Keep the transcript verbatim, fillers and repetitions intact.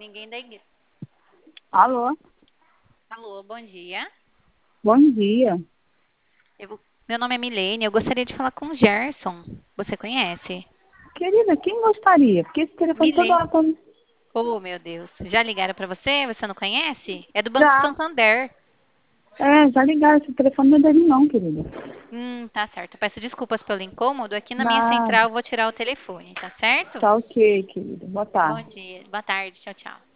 ninguém da igreja. Alô, Alô, bom dia. bom dia. Eu- meu nome é Milene, eu gostaria de falar com o Gerson. Você conhece? Querida, quem gostaria? Porque esse telefone toda Milene. hora tá... Oh, meu Deus. Já ligaram pra você? Você não conhece? É do Banco Já. Santander. É, já ligaram. Esse telefone não é dele não, querida. Hum, tá certo. Peço desculpas pelo incômodo. Aqui na minha Nada. central eu vou tirar o telefone, tá certo? Tá ok, querida. Boa Bom tarde. dia. Boa tarde. Tchau, tchau.